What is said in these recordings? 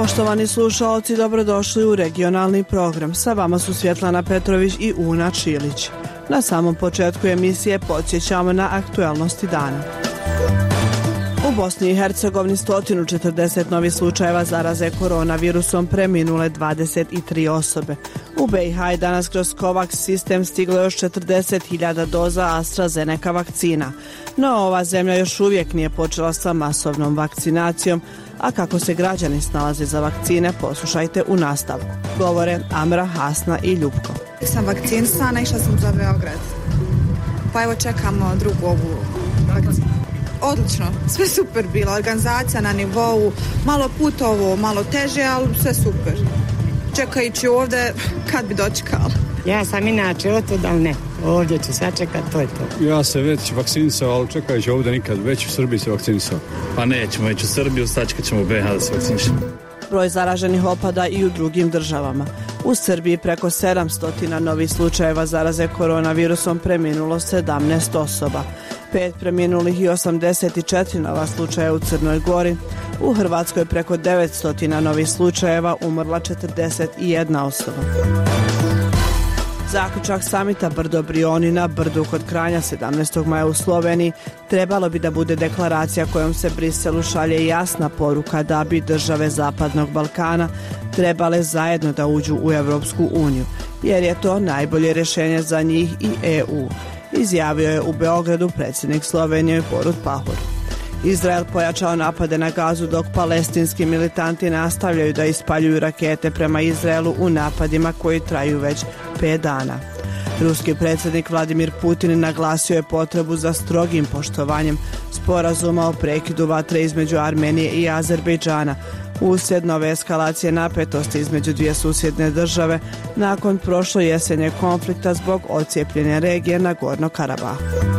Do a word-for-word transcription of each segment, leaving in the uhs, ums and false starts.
Poštovani slušaoci, dobrodošli u regionalni program. Sa vama su Svjetlana Petrović i Una Čilić. Na samom početku emisije podsjećamo na aktualnosti dana. U Bosni i Hercegovini sto četrdeset novih slučajeva zaraze koronavirusom, preminule dvadeset tri osobe. U B i H je danas kroz COVAX sistem stiglo još četrdeset hiljada doza AstraZeneca vakcina. No ova zemlja još uvijek nije počela sa masovnom vakcinacijom, a kako se građani snalaze za vakcine, poslušajte u nastavku. Govore Amra, Hasna i Ljupko. Sam vakcinisana, išla sam za Beograd. Pa evo čekamo drugu ovu vakcinu. Odlično, sve super bilo, organizacija na nivou, malo putovo, malo teže, ali sve super. Čekajući ovdje, kad bi dočekala? Ja sam inače otud, ali ne, ovdje ću sačekati, to je to. Ja se već vakcinisao, ali čekajući ovdje nikad, već u Srbiji se vakcinisao. Pa nećemo ići u Srbiju, sačekat ćemo u B i H da se vakcinišemo. Broj zaraženih opada i u drugim državama. U Srbiji preko sedamsto novih slučajeva zaraze koronavirusom, preminulo sedamnaest osoba. Pet preminulih i osamdeset četiri nova slučaja u Crnoj Gori. U Hrvatskoj preko devetsto novih slučajeva, umrla četrdeset jedna osoba. Zaključak samita Brdo Brioni na Brdu kod Kranja sedamnaestog maja u Sloveniji trebalo bi da bude deklaracija kojom se Briselu šalje jasna poruka da bi države Zapadnog Balkana trebale zajedno da uđu u Europsku uniju, jer je to najbolje rješenje za njih i E U, izjavio je u Beogradu predsjednik Slovenije Borut Pahor. Izrael pojačao napade na Gazu dok palestinski militanti nastavljaju da ispaljuju rakete prema Izraelu u napadima koji traju već pet dana. Ruski predsjednik Vladimir Putin naglasio je potrebu za strogim poštovanjem sporazuma o prekidu vatre između Armenije i Azerbejdžana uslijed nove eskalacije napetosti između dvije susjedne države nakon prošle jesenje konflikta zbog odcijepljene regije Nagorno Karabahu.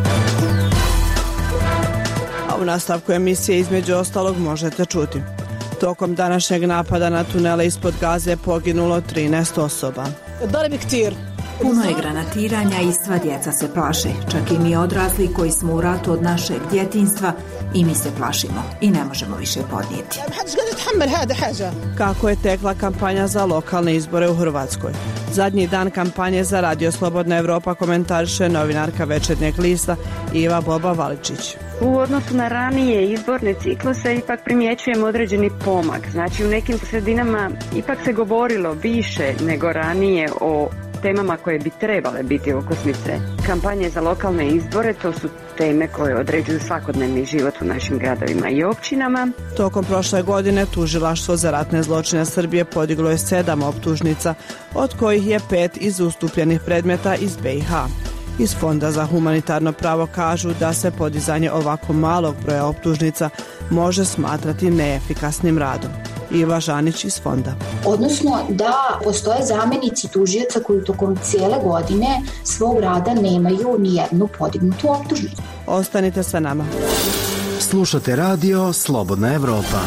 U nastavku emisije između ostalog možete čuti. Tokom današnjeg napada na tunele ispod Gaze poginulo trinaest osoba. Puno je granatiranja i sva djeca se plaše. Čak i mi odrasli koji smo u ratu od našeg djetinjstva i mi se plašimo i ne možemo više podnijeti. Kako je tekla kampanja za lokalne izbore u Hrvatskoj? Zadnji dan kampanje za Radio Slobodna Evropa komentariše novinarka Večernjeg lista Iva Boba Valičić. U odnosu na ranije izborne cikluse ipak primjećujemo određeni pomak. Znači u nekim sredinama ipak se govorilo više nego ranije o temama koje bi trebale biti okosnice kampanje za lokalne izbore. To su teme koje određuju svakodnevni život u našim gradovima i općinama. Tokom prošle godine Tužilaštvo za ratne zločine Srbije podiglo je sedam optužnica, od kojih je pet iz ustupljenih predmeta iz B i H. Iz Fonda za humanitarno pravo kažu da se podizanje ovako malog broja optužnica može smatrati neefikasnim radom. Iva Žanić iz Fonda. Odnosno da postoje zamjenici tužioca koji tokom cijele godine svog rada nemaju ni jednu podignutu optužnicu. Ostanite sa nama. Slušate radio Slobodna Evropa.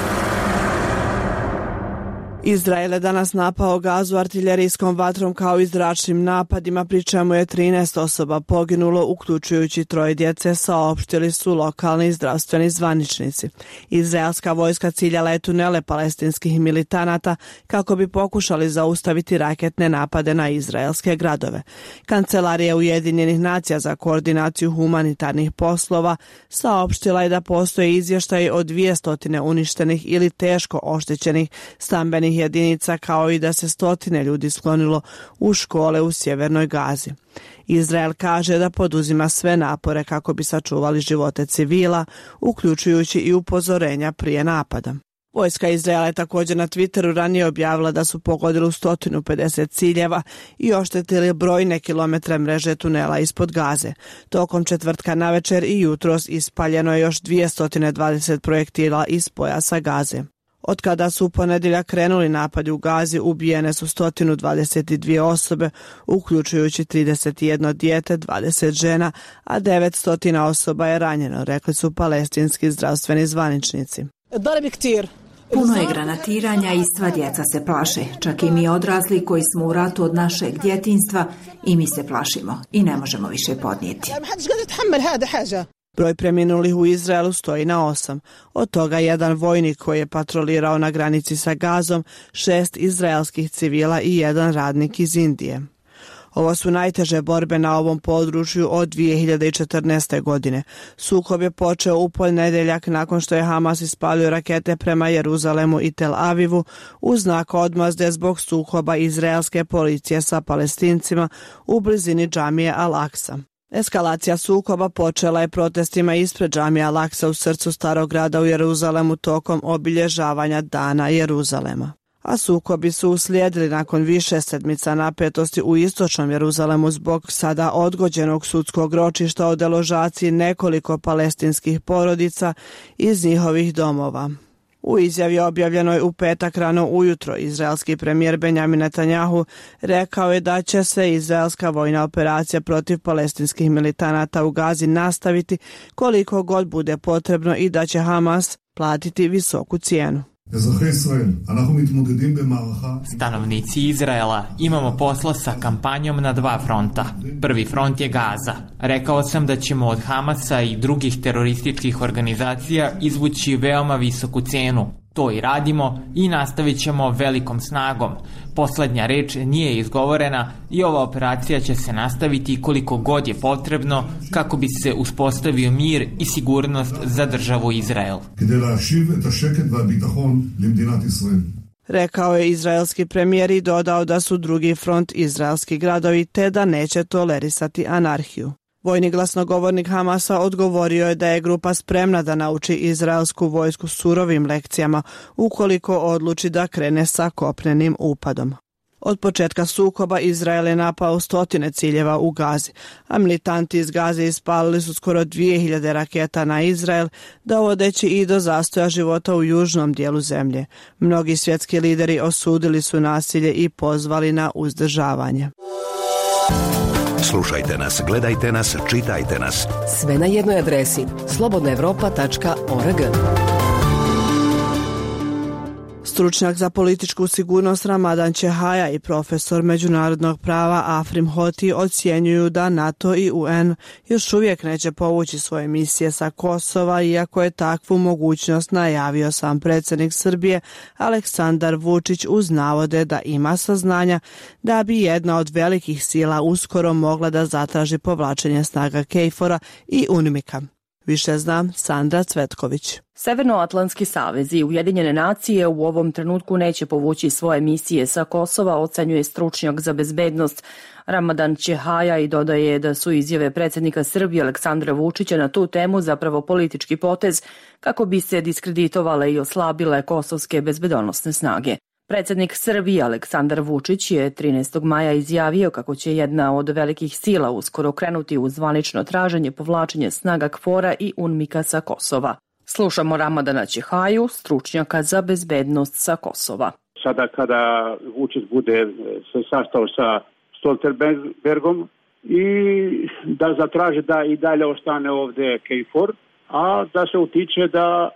Izrael je danas napao Gazu artiljerijskom vatrom kao i zračnim napadima, pri čemu je trinaest osoba poginulo, uključujući troje djece, saopštili su lokalni zdravstveni zvaničnici. Izraelska vojska ciljala je tunele palestinskih militanata kako bi pokušali zaustaviti raketne napade na izraelske gradove. Kancelarija Ujedinjenih nacija za koordinaciju humanitarnih poslova saopštila je da postoje izvještaji o dvjesto uništenih ili teško oštećenih stambenih jedinica, kao i da se stotine ljudi sklonilo u škole u sjevernoj Gazi. Izrael kaže da poduzima sve napore kako bi sačuvali živote civila, uključujući i upozorenja prije napada. Vojska Izraela je također na Twitteru ranije objavila da su pogodili sto pedeset ciljeva i oštetili brojne kilometre mreže tunela ispod Gaze. Tokom četvrtka navečer i jutros ispaljeno je još dvjesto dvadeset projektila iz pojasa Gaze. Od kada su u ponedjeljak krenuli napadi u Gazi, ubijene su sto dvadeset dvije osobe, uključujući trideset jedno dijete, dvadeset žena, a devetsto osoba je ranjeno, rekli su palestinski zdravstveni zvaničnici. Puno je granatiranja i sva djeca se plaše. Čak i mi odrasli koji smo u ratu od našeg djetinjstva i mi se plašimo i ne možemo više podnijeti. Broj preminulih u Izraelu stoji na osam, od toga jedan vojnik koji je patrolirao na granici sa Gazom, šest izraelskih civila i jedan radnik iz Indije. Ovo su najteže borbe na ovom području od dvije hiljade četrnaeste. godine. Sukob je počeo u ponedeljak nakon što je Hamas ispalio rakete prema Jeruzalemu i Tel Avivu u znak odmazde zbog sukoba izraelske policije sa Palestincima u blizini džamije Al-Aksa. Eskalacija sukoba počela je protestima ispred džamije Al-Aksa u srcu starog grada u Jeruzalemu tokom obilježavanja Dana Jeruzalema. A sukobi su uslijedili nakon više sedmica napetosti u istočnom Jeruzalemu zbog sada odgođenog sudskog ročišta o deložaciji nekoliko palestinskih porodica iz njihovih domova. U izjavi objavljenoj u petak rano ujutro, izraelski premijer Benjamin Netanjahu rekao je da će se izraelska vojna operacija protiv palestinskih militanata u Gazi nastaviti koliko god bude potrebno i da će Hamas platiti visoku cijenu. Stanovnici Izraela, imamo posla sa kampanjom na dva fronta. Prvi front je Gaza. Rekao sam da ćemo od Hamasa i drugih terorističkih organizacija izvući veoma visoku cenu. To i radimo i nastavit ćemo velikom snagom. Poslednja reč nije izgovorena i ova operacija će se nastaviti koliko god je potrebno kako bi se uspostavio mir i sigurnost za državu Izrael. Rekao je izraelski premijer i dodao da su drugi front izraelski gradovi te da neće tolerisati anarhiju. Vojni glasnogovornik Hamasa odgovorio je da je grupa spremna da nauči izraelsku vojsku surovim lekcijama ukoliko odluči da krene sa kopnenim upadom. Od početka sukoba Izrael je napao stotine ciljeva u Gazi, a militanti iz Gaze ispalili su skoro dvije hiljade raketa na Izrael, dovodeći i do zastoja života u južnom dijelu zemlje. Mnogi svjetski lideri osudili su nasilje i pozvali na uzdržavanje. Slušajte nas, gledajte nas, čitajte nas. Sve na jednoj adresi slobodna evropa tačka org. Stručnjak za političku sigurnost Ramadan Čehaja i profesor međunarodnog prava Afrim Hoti ocjenjuju da NATO i U N još uvijek neće povući svoje misije sa Kosova, iako je takvu mogućnost najavio sam predsjednik Srbije Aleksandar Vučić uz navode da ima saznanja da bi jedna od velikih sila uskoro mogla da zatraži povlačenje snaga KFOR-a i UNMIK-a. Više zna Sandra Cvetković. Severnoatlantski savez i Ujedinjene nacije u ovom trenutku neće povući svoje misije sa Kosova, ocenjuje stručnjak za bezbednost Ramadan Čehaja i dodaje da su izjave predsjednika Srbije Aleksandra Vučića na tu temu zapravo politički potez kako bi se diskreditovale i oslabile kosovske bezbedonosne snage. Predsjednik Srbije Aleksandar Vučić je trinaestog maja izjavio kako će jedna od velikih sila uskoro krenuti u zvanično traženje povlačenja snaga KFOR-a i UNMIK-a sa Kosova. Slušamo Ramadana Čehaju, stručnjaka za bezbednost sa Kosova. Sada kada Vučić bude se sastao sa Stoltenbergom i da zatraže da i dalje ostane ovdje KFOR, a da se utiče da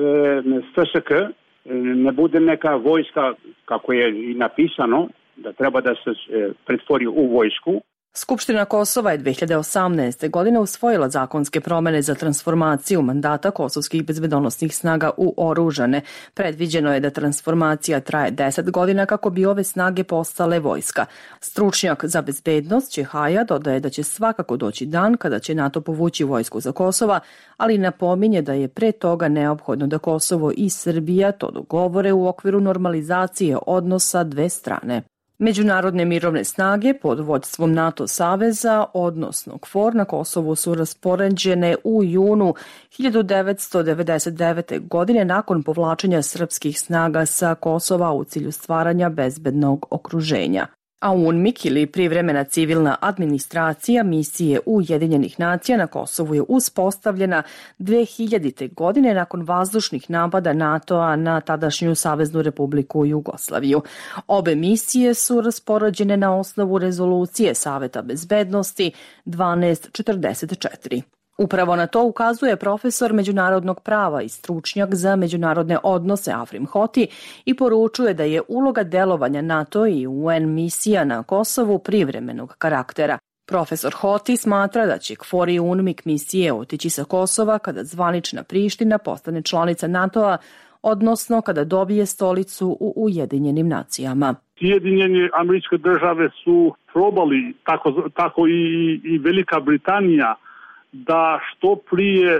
e, F S K ne bude neka vojska, kako je i napisano, da treba da se pretvori u vojsku. Skupština Kosova je dve hiljade osamnaeste. godine usvojila zakonske promene za transformaciju mandata kosovskih bezbedonosnih snaga u oružane. Predviđeno je da transformacija traje deset godina kako bi ove snage postale vojska. Stručnjak za bezbednost Čehaja dodaje da će svakako doći dan kada će NATO povući vojsku za Kosova, ali napominje da je pre toga neophodno da Kosovo i Srbija to dogovore u okviru normalizacije odnosa dve strane. Međunarodne mirovne snage pod vodstvom NATO saveza, odnosno KFOR na Kosovu su raspoređene u junu hiljadu devetsto devedeset devete. godine nakon povlačenja srpskih snaga sa Kosova u cilju stvaranja bezbednog okruženja. A UNMIK ili privremena civilna administracija misije Ujedinjenih nacija na Kosovu je uspostavljena dve hiljadite. godine nakon vazdušnih napada NATO-a na tadašnju Saveznu Republiku Jugoslaviju. Obe misije su raspoređene na osnovu rezolucije Saveta bezbednosti dvanaest četrdeset četiri. Upravo na to ukazuje profesor međunarodnog prava i stručnjak za međunarodne odnose Afrim Hoti i poručuje da je uloga delovanja NATO i U N misija na Kosovu privremenog karaktera. Profesor Hoti smatra da će KFOR i UNMIK misije otići sa Kosova kada zvanična Priština postane članica NATO-a, odnosno kada dobije stolicu u Ujedinjenim nacijama. Sjedinjene Američke Države su probali, tako, tako i, i Velika Britanija, da što prije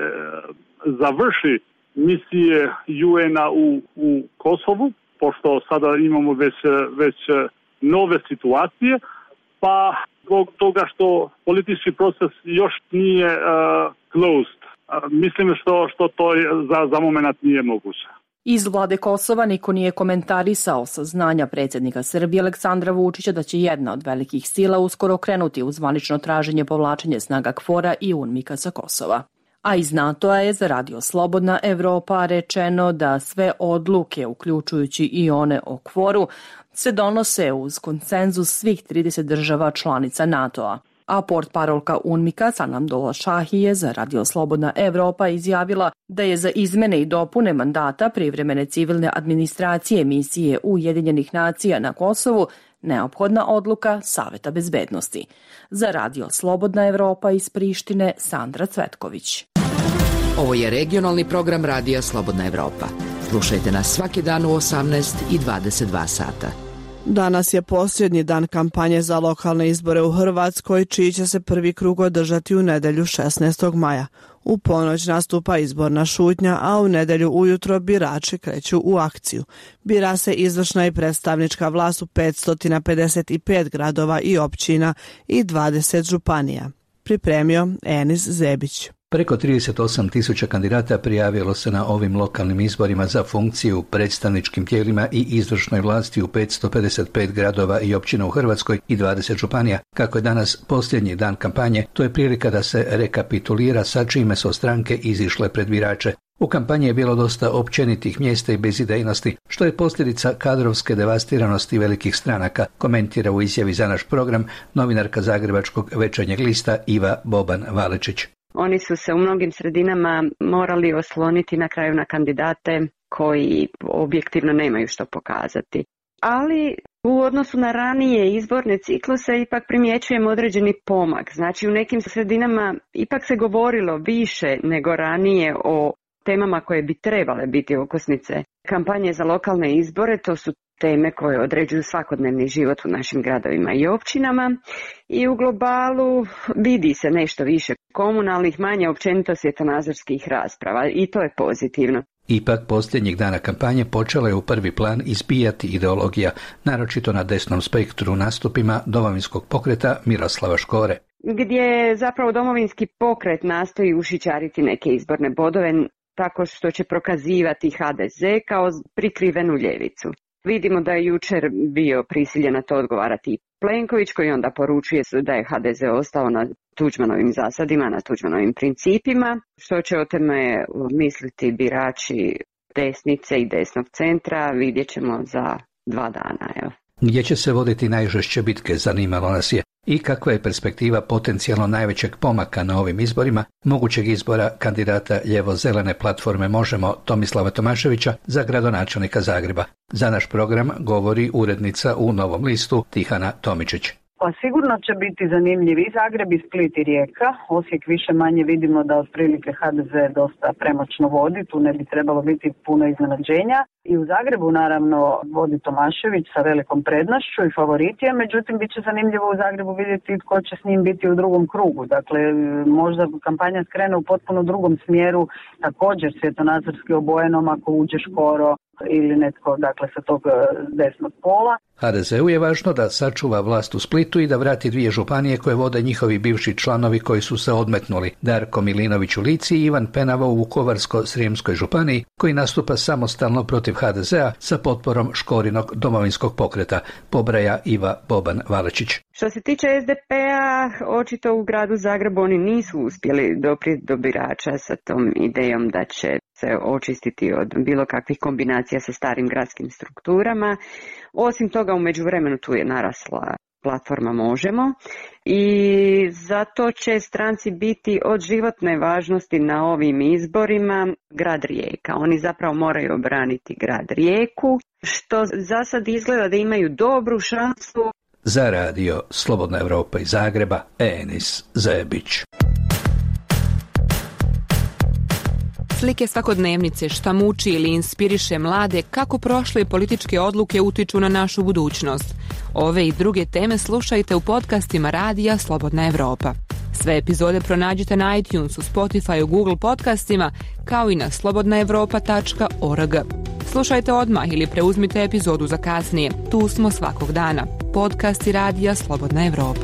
završi misije U N-a u, u Kosovu, pošto sada imamo već, već nove situacije, pa zbog toga što politički proces još nije uh, closed. Uh, mislim što, što to je za, za moment nije moguće. Iz vlade Kosova niko nije komentarisao saznanja predsjednika Srbije Aleksandra Vučića da će jedna od velikih sila uskoro krenuti u zvanično traženje povlačenja snaga KFOR-a i UNMIK-a sa Kosova. A iz NATO-a je za Radio Slobodna Evropa rečeno da sve odluke, uključujući i one o KFOR-u, se donose uz konsenzus svih trideset država članica NATO-a. A portparolka UNMIK-a Sanam Dolaşahi je za Radio Slobodna Evropa izjavila da je za izmene i dopune mandata privremene civilne administracije misije Ujedinjenih nacija na Kosovu neophodna odluka Saveta bezbednosti. Za Radio Slobodna Evropa iz Prištine Sandra Cvetković. Ovo je regionalni program Radija Slobodna Evropa. Slušajte nas svaki dan u osamnaest i dvadeset dva sata. Danas je posljednji dan kampanje za lokalne izbore u Hrvatskoj, čiji će se prvi krug održati u nedjelju šesnaestog maja. U ponoć nastupa izborna šutnja, a u nedjelju ujutro birači kreću u akciju. Bira se izvršna i predstavnička vlast u petsto pedeset pet gradova i općina i dvadeset županija. Pripremio Enis Zebić. Preko trideset osam tisuća kandidata prijavilo se na ovim lokalnim izborima za funkciju u predstavničkim tijelima i izvršnoj vlasti u petsto pedeset pet gradova i općina u Hrvatskoj i dvadeset županija. Kako je danas posljednji dan kampanje, to je prilika da se rekapitulira sa čime su stranke izišle pred birače. U kampanji je bilo dosta općenitih mjesta i bezidejnosti, što je posljedica kadrovske devastiranosti velikih stranaka, komentira u izjavi za naš program novinarka Zagrebačkog Večernjeg lista Iva Boban-Valečić. Oni su se u mnogim sredinama morali osloniti na kraju na kandidate koji objektivno nemaju što pokazati. Ali u odnosu na ranije izborne cikluse ipak primjećujemo određeni pomak. Znači u nekim sredinama ipak se govorilo više nego ranije o temama koje bi trebale biti okosnice kampanje za lokalne izbore. To su teme koje određuju svakodnevni život u našim gradovima i općinama i u globalu vidi se nešto više komunalnih, manje općenito svjetonazorskih rasprava i to je pozitivno. Ipak posljednjih dana kampanje počela je u prvi plan izbijati ideologija, naročito na desnom spektru nastupima Domovinskog pokreta Miroslava Škore. Gdje zapravo Domovinski pokret nastoji ušićariti neke izborne bodove tako što će prokazivati H D Z kao prikrivenu ljevicu. Vidimo da je jučer bio prisiljen na to odgovarati Plenković, koji onda poručuje da je H D Z ostao na Tuđmanovim zasadima, na Tuđmanovim principima. Što će o tome misliti birači desnice i desnog centra, vidjet ćemo za dva dana. Evo. Gdje će se voditi najžešće bitke, zanimalo nas je. I kakva je perspektiva potencijalno najvećeg pomaka na ovim izborima, mogućeg izbora kandidata ljevo-zelene platforme Možemo Tomislava Tomaševića za gradonačelnika Zagreba. Za naš program govori urednica u Novom listu Tihana Tomičić. Pa sigurno će biti zanimljiv i Zagreb, i Split, i Rijeka. Osijek više manje vidimo da otprilike H D Z dosta premoćno vodi, tu ne bi trebalo biti puno iznenađenja. I u Zagrebu naravno vodi Tomašević sa velikom prednošću i favoritije, međutim bit će zanimljivo u Zagrebu vidjeti tko će s njim biti u drugom krugu. Dakle, možda kampanja skrene u potpuno drugom smjeru, također svjetonazorski obojenom ako uđe Škoro ili netko dakle sa tog desnog pola. H D Z-u je važno da sačuva vlast u Splitu i da vrati dvije županije koje vode njihovi bivši članovi koji su se odmetnuli, Darko Milinović u Lici i Ivan Penava u Vukovarsko-srijemskoj županiji, koji nastupa samostalno protiv H D Z-a sa potporom Škorinog Domovinskog pokreta, pobraja Iva Boban-Valečić. Što se tiče S D P-a, očito u gradu Zagrebu oni nisu uspjeli doprijeti do birača sa tom idejom da će se očistiti od bilo kakvih kombinacija sa starim gradskim strukturama. Osim toga, u međuvremenu tu je narasla platforma Možemo i zato će stranci biti od životne važnosti na ovim izborima grad Rijeka. Oni zapravo moraju obraniti grad Rijeku, što za sad izgleda da imaju dobru šansu Za radio Slobodna Evropa iz Zagreba, Enis Zebić. Slike svakodnevnice, šta muči ili inspiriše mlade, kako prošle političke odluke utiču na našu budućnost. Ove i druge teme slušajte u podcastima Radija Slobodna Evropa. Sve epizode pronađite na iTunesu, Spotify, Google podcastima, kao i na slobodna evropa tačka org. Slušajte odmah ili preuzmite epizodu za kasnije. Tu smo svakog dana. Podcasti Radija Slobodna Evropa.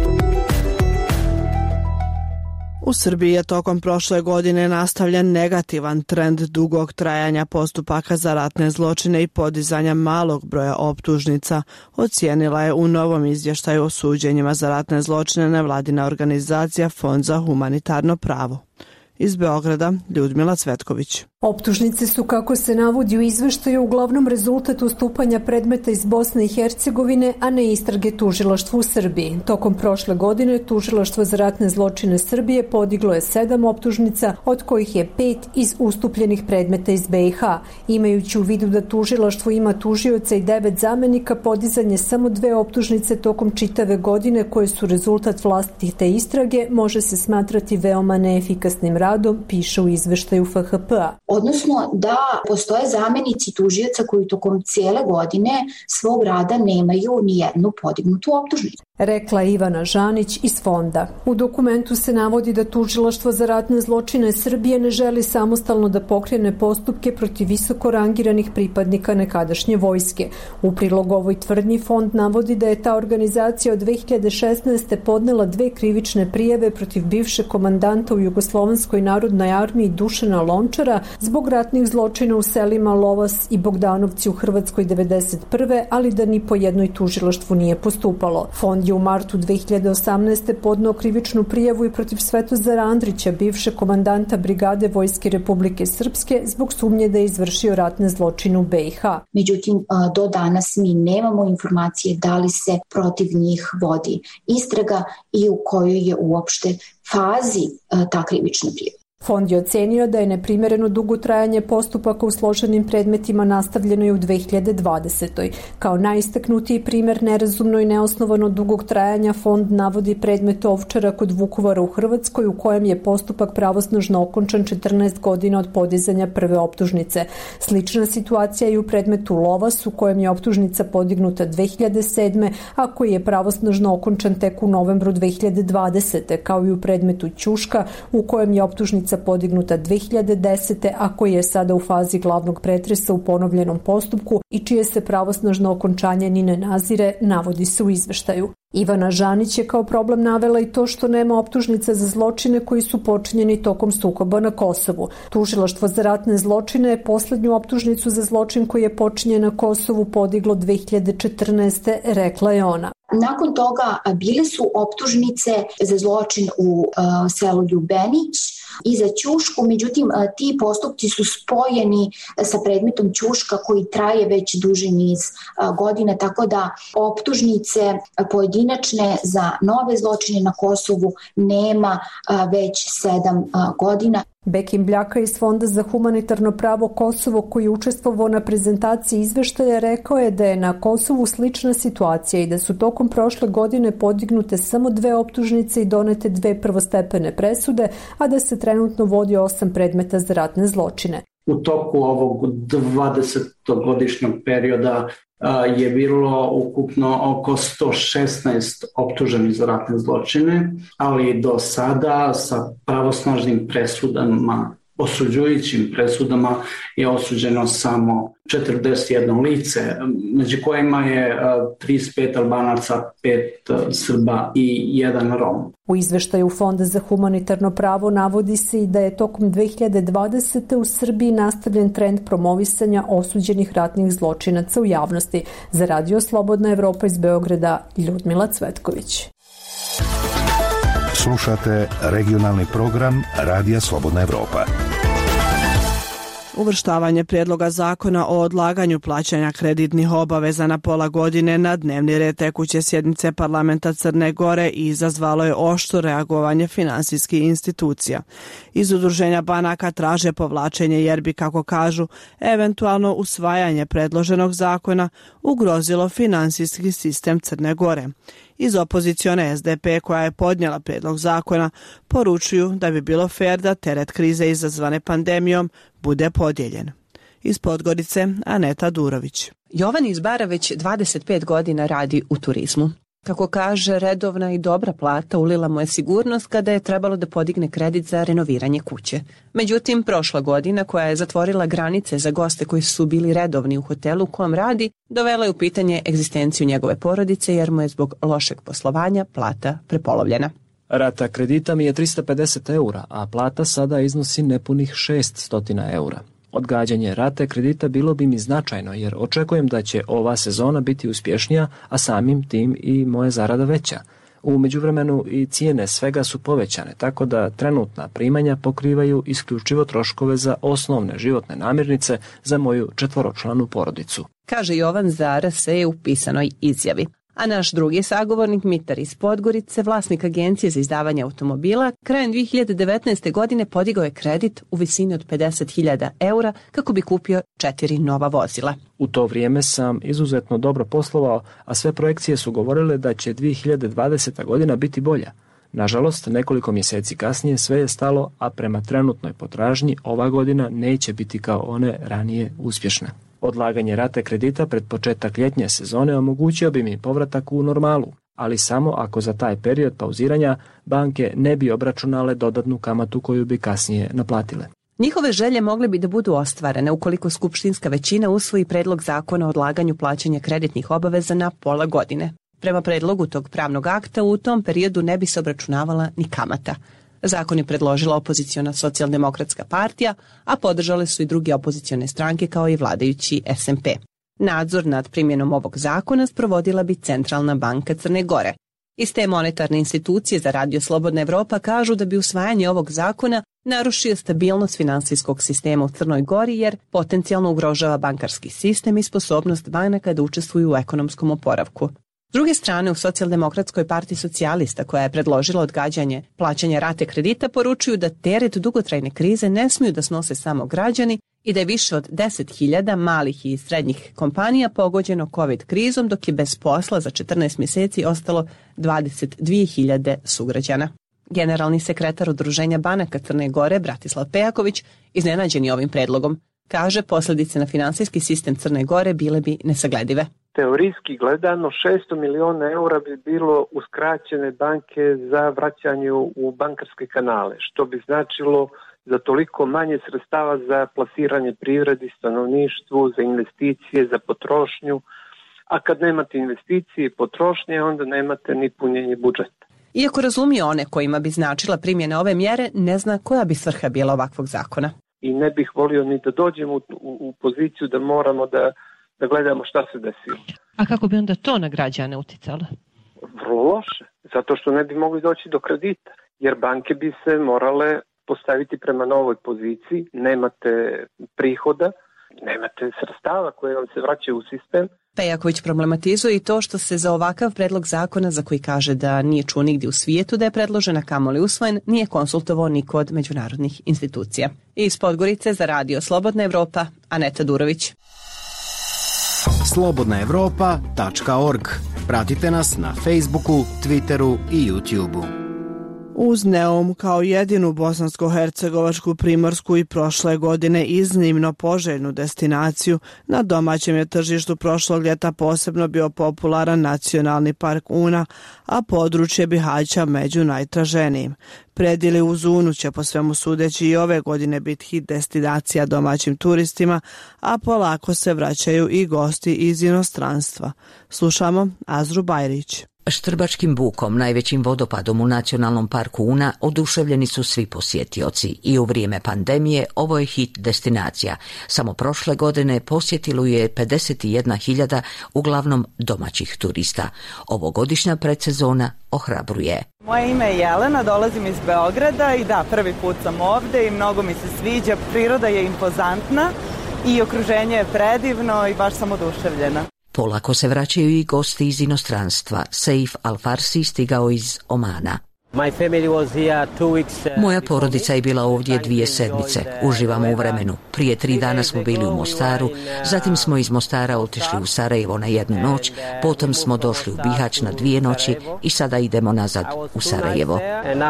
U Srbiji je tokom prošle godine nastavljen negativan trend dugog trajanja postupaka za ratne zločine i podizanja malog broja optužnica, ocijenila je u novom izvještaju o suđenjima za ratne zločine nevladina organizacija Fond za humanitarno pravo. Iz Beograda, Ljudmila Cvetković. Optužnice su, kako se navodi u izveštaju, uglavnom rezultat ustupanja predmeta iz Bosne i Hercegovine, a ne istrage tužilaštva u Srbiji. Tokom prošle godine Tužilaštvo za ratne zločine Srbije podiglo je sedam optužnica, od kojih je pet iz ustupljenih predmeta iz B i H. Imajući u vidu da tužilaštvo ima tužioca i devet zamenika, podizanje samo dve optužnice tokom čitave godine koje su rezultat vlastite istrage može se smatrati veoma neefikasnim radom, piše u izveštaju F H P-a. Odnosno da postoje zamenici tužioca koji tokom cijele godine svog rada nemaju ni jednu podignutu optužnicu. Rekla Ivana Žanić iz Fonda. U dokumentu se navodi da Tužilaštvo za ratne zločine Srbije ne želi samostalno da pokrene postupke protiv visoko rangiranih pripadnika nekadašnje vojske. U prilog ovoj tvrdnji Fond navodi da je ta organizacija od dve hiljade šesnaeste. podnela dve krivične prijave protiv bivšeg komandanta u Jugoslovenskoj narodnoj armiji Dušana Lončara zbog ratnih zločina u selima Lovas i Bogdanovci u Hrvatskoj devedeset prve. ali da ni po jednoj tužilaštvu nije postupalo. Fond je u martu dve hiljade osamnaeste. podneo krivičnu prijavu i protiv Svetozara Andrića, bivšeg komandanta Brigade Vojske Republike Srpske, zbog sumnje da je izvršio ratne zločine u B i H. Međutim, do danas mi nemamo informacije da li se protiv njih vodi istraga i u kojoj je uopšte fazi ta krivična prijava. Fond je ocenio da je neprimjereno dugo trajanje postupaka u složenim predmetima nastavljeno i u dve hiljade dvadesetoj. Kao najistaknutiji primjer nerazumno i neosnovano dugog trajanja Fond navodi predmet Ovčara kod Vukovara u Hrvatskoj, u kojem je postupak pravosnažno okončan četrnaest godina od podizanja prve optužnice. Slična situacija je u predmetu Lovas, u kojem je optužnica podignuta dve hiljade sedme. a koji je pravosnažno okončan tek u novembru dve hiljade dvadesete. kao i u predmetu Ćuška, u kojem je optužnica podignuta dve hiljade desete. a koji je sada u fazi glavnog pretresa u ponovljenom postupku i čije se pravosnažno okončanje ni ne nazire, navodi se u izveštaju. Ivana Žanić je kao problem navela i to što nema optužnica za zločine koji su počinjeni tokom sukoba na Kosovu. Tužilaštvo za ratne zločine je posljednju optužnicu za zločin koji je počinjen na Kosovu podiglo dve hiljade četrnaeste. rekla je ona. Nakon toga bile su optužnice za zločin u uh, selu Ljubenić i za Ćušku, međutim uh, ti postupci su spojeni sa predmetom Ćuška koji traje već duži niz uh, godina, tako da optužnice uh, pojedinačne za nove zločine na Kosovu nema uh, već sedam uh, godina. Bekim Bljaka iz Fonda za humanitarno pravo Kosovo, koji je učestvovao na prezentaciji izveštaja, rekao je da je na Kosovu slična situacija i da su tokom prošle godine podignute samo dve optužnice i donete dve prvostepene presude, a da se trenutno vodi osam predmeta za ratne zločine. U toku ovog dvadesetogodišnjeg perioda je bilo ukupno oko sto šesnaest optuženih za ratne zločine, ali do sada sa pravosnažnim presudama, osuđujućim presudama je osuđeno samo četrdeset jedno lice, među kojima je trideset pet Albanaca, pet Srba i jedan Rom. U izveštaju Fonda za humanitarno pravo navodi se i da je tokom dve hiljade dvadesete. u Srbiji nastavljen trend promovisanja osuđenih ratnih zločinaca u javnosti. Za Radio Slobodna Evropa iz Beograda, Ljudmila Cvetković. Slušate regionalni program Radija Slobodna Evropa. Uvrštavanje prijedloga zakona o odlaganju plaćanja kreditnih obaveza na pola godine na dnevni red tekuće sjednice parlamenta Crne Gore izazvalo je oštro reagovanje finansijskih institucija. Iz udruženja banaka traže povlačenje jer bi, kako kažu, eventualno usvajanje predloženog zakona ugrozilo finansijski sistem Crne Gore. Iz opozicione S D P koja je podnijela prijedlog zakona poručuju da bi bilo fer da teret krize izazvane pandemijom bude podijeljen. Iz Podgorice, Aneta Durović. Jovan iz Bara već dvadeset pet godina radi u turizmu. Kako kaže, redovna i dobra plata ulila mu je sigurnost kada je trebalo da podigne kredit za renoviranje kuće. Međutim, prošla godina, koja je zatvorila granice za goste koji su bili redovni u hotelu u kojem radi, dovela je u pitanje egzistenciju njegove porodice jer mu je zbog lošeg poslovanja plata prepolovljena. Rata kredita mi je tristo pedeset eura, a plata sada iznosi nepunih šeststo eura. Odgađanje rate kredita bilo bi mi značajno jer očekujem da će ova sezona biti uspješnija, a samim tim i moja zarada veća. U međuvremenu i cijene svega su povećane, tako da trenutna primanja pokrivaju isključivo troškove za osnovne životne namirnice za moju četvoročlanu porodicu. Kaže Jovan za R S E u pisanoj izjavi. A naš drugi sagovornik, Mitar iz Podgorice, vlasnik agencije za izdavanje automobila, krajem dvije hiljade devetnaeste. godine podigao je kredit u visini od pedeset hiljada eura kako bi kupio četiri nova vozila. U to vrijeme sam izuzetno dobro poslovao, a sve projekcije su govorile da će dvije hiljade dvadeseta. godina biti bolja. Nažalost, nekoliko mjeseci kasnije sve je stalo, a prema trenutnoj potražnji ova godina neće biti kao one ranije uspješne. Odlaganje rate kredita pred početak ljetnje sezone omogućio bi mi povratak u normalu, ali samo ako za taj period pauziranja banke ne bi obračunale dodatnu kamatu koju bi kasnije naplatile. Njihove želje mogle bi da budu ostvarene ukoliko skupštinska većina usvoji predlog zakona o odlaganju plaćanja kreditnih obaveza na pola godine. Prema predlogu tog pravnog akta u tom periodu ne bi se obračunavala ni kamata. Zakon je predložila opoziciona socijaldemokratska partija, a podržale su i druge opozicione stranke kao i vladajući S N P. Nadzor nad primjenom ovog zakona sprovodila bi Centralna banka Crne Gore. Iz te monetarne institucije za Radio Slobodna Evropa kažu da bi usvajanje ovog zakona narušio stabilnost finansijskog sistema u Crnoj Gori jer potencijalno ugrožava bankarski sistem i sposobnost banaka da učestvuju u ekonomskom oporavku. S druge strane, u Socijaldemokratskoj partiji socijalista, koja je predložila odgađanje plaćanja rate kredita, poručuju da teret dugotrajne krize ne smiju da snose samo građani i da je više od deset hiljada malih i srednjih kompanija pogođeno COVID krizom, dok je bez posla za četrnaest mjeseci ostalo dvadeset dvije hiljade sugrađana. Generalni sekretar Udruženja banaka Crne Gore, Bratislav Pejaković, iznenađen je ovim predlogom. Kaže, posljedice na finansijski sistem Crne Gore bile bi nesagledive. Teorijski gledano šesto miliona eura bi bilo uskraćene banke za vraćanje u bankarske kanale, što bi značilo za toliko manje sredstava za plasiranje privredi, stanovništvu, za investicije, za potrošnju, a kad nemate investicije i potrošnje, onda nemate ni punjenje budžeta. Iako razumije one kojima bi značila primjena ove mjere, ne zna koja bi svrha bila ovakvog zakona. I ne bih volio ni da dođemo u, u, u poziciju da moramo da da gledamo šta se desilo. A kako bi onda to na građane uticalo? Vrlo loše, zato što ne bi mogli doći do kredita, jer banke bi se morale postaviti prema novoj poziciji, nemate prihoda, nemate sredstava koje vam se vraćaju u sistem. Pejaković problematizuje i to što se za ovakav predlog zakona, za koji kaže da nije čuo nigdje u svijetu da je predložen, a kamoli usvojen, nije konsultovao ni kod međunarodnih institucija. Iz Podgorice za Radio Slobodna Evropa, Aneta Durović. slobodna evropa tačka org. Pratite nas na Facebooku, Twitteru i YouTubeu. Uz Neum kao jedinu bosansko-hercegovačku, primorsku i prošle godine iznimno poželjnu destinaciju, na domaćem je tržištu prošlog ljeta posebno bio popularan nacionalni park Una, a područje Bihaća među najtraženijim. Predili uz Unu će po svemu sudeći i ove godine biti hit destinacija domaćim turistima, a polako se vraćaju i gosti iz inostranstva. Slušamo Azru Bajrić. Štrbačkim bukom, najvećim vodopadom u nacionalnom parku Una, oduševljeni su svi posjetioci i u vrijeme pandemije ovo je hit destinacija. Samo prošle godine posjetilo je pedeset jedna hiljada uglavnom domaćih turista. Ovogodišnja predsezona ohrabruje. Moje ime je Jelena, dolazim iz Beograda i da, prvi put sam ovde i mnogo mi se sviđa. Priroda je impozantna i okruženje je predivno i baš sam oduševljena. Polako se vraćaju i gosti iz inostranstva. Saif Al-Farsi stigao iz Omana. Moja porodica je bila ovdje dvije sedmice. Uživamo u vremenu. Prije tri dana smo bili u Mostaru, zatim smo iz Mostara otišli u Sarajevo na jednu noć, potom smo došli u Bihać na dvije noći i sada idemo nazad u Sarajevo.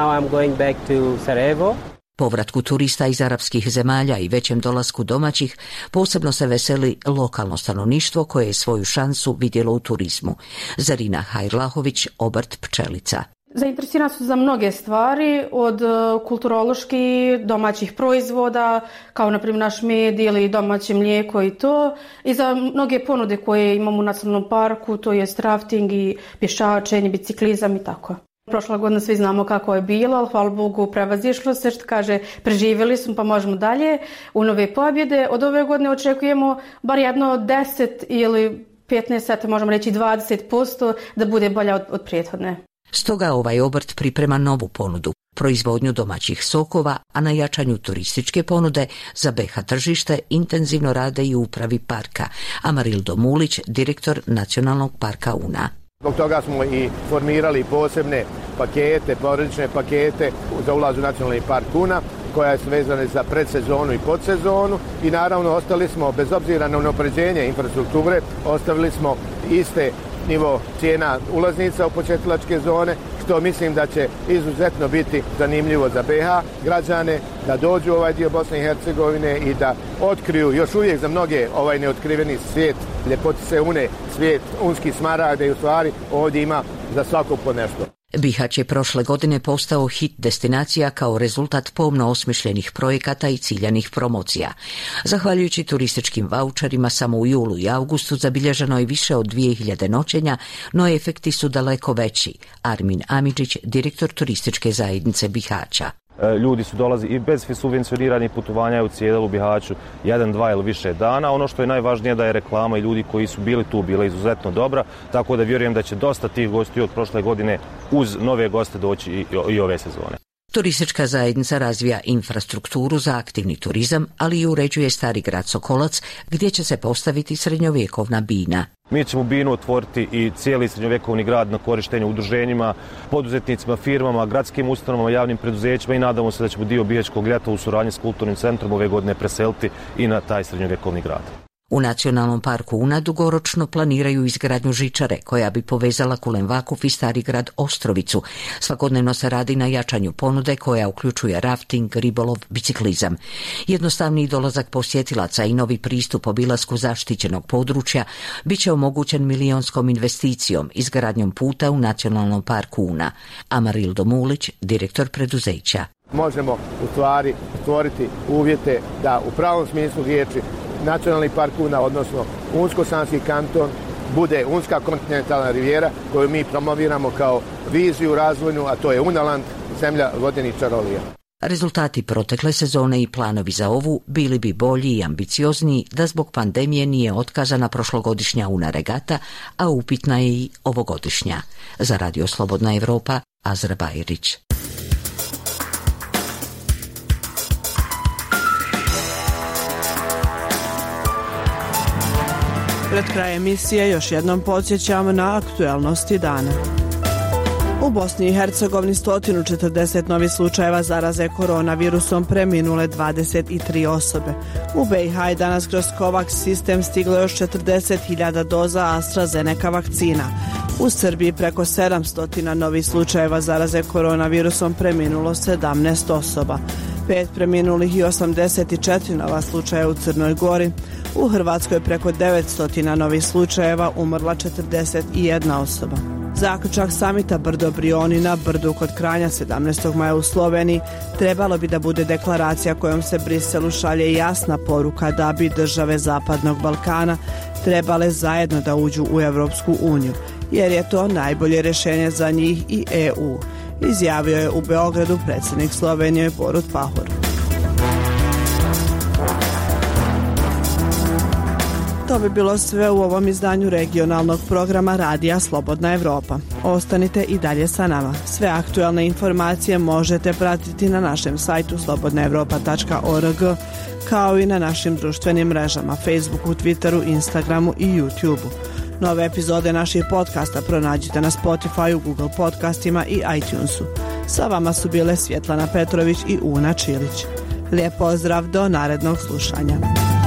Povratku turista iz arapskih zemalja i većem dolasku domaćih posebno se veseli lokalno stanovništvo koje je svoju šansu vidjelo u turizmu. Zarina Hajrlahović, obrt pčelica. Zainteresirani su za mnoge stvari, od kulturoloških, domaćih proizvoda, kao na primjer naš med ili domaće mlijeko i to, i za mnoge ponude koje imamo u nacionalnom parku, to je rafting i pješačenje, biciklizam i tako. Prošla godina svi znamo kako je bilo, ali hvala Bogu prevazišlo se, što kaže, preživjeli smo pa možemo dalje u nove pobjede. Od ove godine očekujemo bar jedno deset ili petnaest, možemo reći dvadeset posto da bude bolja od, od prethodne. Stoga ovaj obrt priprema novu ponudu, proizvodnju domaćih sokova, a na jačanju turističke ponude za B iH tržište intenzivno rade i u upravi parka. Amarildo Mulić, direktor Nacionalnog parka Una. Zbog toga smo i formirali posebne pakete, porodične pakete za ulaz u Nacionalni park Una, koja je vezana za predsezonu i podsezonu, i naravno ostali smo, bez obzira na unapređenje infrastrukture, ostavili smo iste nivo cijena ulaznica u početlačke zone, što mislim da će izuzetno biti zanimljivo za B iH građane, da dođu u ovaj dio Bosne i Hercegovine i da otkriju još uvijek za mnoge ovaj neotkriveni svijet ljepotice Une, svijet unskih smaragda, i u stvari ovdje ima za svakog po nešto. Bihać je prošle godine postao hit destinacija kao rezultat pomno osmišljenih projekata i ciljanih promocija. Zahvaljujući turističkim vaučerima samo u julu i augustu zabilježeno je više od dvije hiljade noćenja, no efekti su daleko veći. Armin Amidžić, direktor turističke zajednice Bihaća. Ljudi su dolazi i bez subvencioniranih putovanja u Cijedelu, Bihaću, jedan, dva ili više dana. Ono što je najvažnije da je reklama i ljudi koji su bili tu bila izuzetno dobra, tako da vjerujem da će dosta tih gostiju od prošle godine uz nove goste doći i, i ove sezone. Turistička zajednica razvija infrastrukturu za aktivni turizam, ali i uređuje stari grad Sokolac, gdje će se postaviti srednjovjekovna bina. Mi ćemo binu otvoriti i cijeli srednjovjekovni grad na korištenju udruženjima, poduzetnicima, firmama, gradskim ustanovama, javnim preduzećima, i nadamo se da ćemo dio Bihaćkog ljeta u suradnji s kulturnim centrom ove godine preseliti i na taj srednjovjekovni grad. U Nacionalnom parku Una dugoročno planiraju izgradnju žičare koja bi povezala Kulen Vakuf i stari grad Ostrovicu. Svakodnevno se radi na jačanju ponude koja uključuje rafting, ribolov, biciklizam. Jednostavniji dolazak posjetilaca i novi pristup obilasku zaštićenog područja bit će omogućen milionskom investicijom izgradnjom puta u Nacionalnom parku Una. Amarildo Mulić, direktor preduzeća. Možemo u stvari stvoriti uvjete da u pravom smislu riječi Nacionalni park Una, odnosno Unsko-Sanski kanton, bude Unska kontinentalna rivijera koju mi promoviramo kao viziju razvojnu, a to je Unaland, zemlja vodenih čarolija. Rezultati protekle sezone i planovi za ovu bili bi bolji i ambiciozniji da zbog pandemije nije otkazana prošlogodišnja Una regata, a upitna je i ovogodišnja. Za Radio Slobodna Evropa, Azra Bajrić. Pred kraj emisije još jednom podsjećamo na aktuelnosti dana. U Bosni i Hercegovini sto četrdeset novih slučajeva zaraze koronavirusom, preminule dvadeset tri osobe. U B iH je danas kroz COVAX sistem stiglo još četrdeset hiljada doza AstraZeneca vakcina. U Srbiji preko sedamsto novih slučajeva zaraze koronavirusom, preminulo sedamnaest osoba. Pet preminulih i osamdeset četiri nova slučaja u Crnoj Gori. U Hrvatskoj preko devetsto novih slučajeva, umrla četrdeset jedna osoba. Zaključak samita Brdo Brioni na Brdu kod Kranja sedamnaestog maja u Sloveniji trebalo bi da bude deklaracija kojom se Briselu šalje jasna poruka da bi države Zapadnog Balkana trebale zajedno da uđu u Evropsku uniju, jer je to najbolje rješenje za njih i E U, izjavio je u Beogradu predsjednik Slovenije Borut Pahor. To bi bilo sve u ovom izdanju regionalnog programa Radija Slobodna Evropa. Ostanite i dalje sa nama. Sve aktualne informacije možete pratiti na našem sajtu slobodna evropa tačka org, kao i na našim društvenim mrežama Facebooku, Twitteru, Instagramu i YouTubeu. Nove epizode naših podcasta pronađite na Spotifyu, Google podcastima i iTunesu. Sa vama su bile Svjetlana Petrović i Una Čilić. Lijep pozdrav, do narednog slušanja.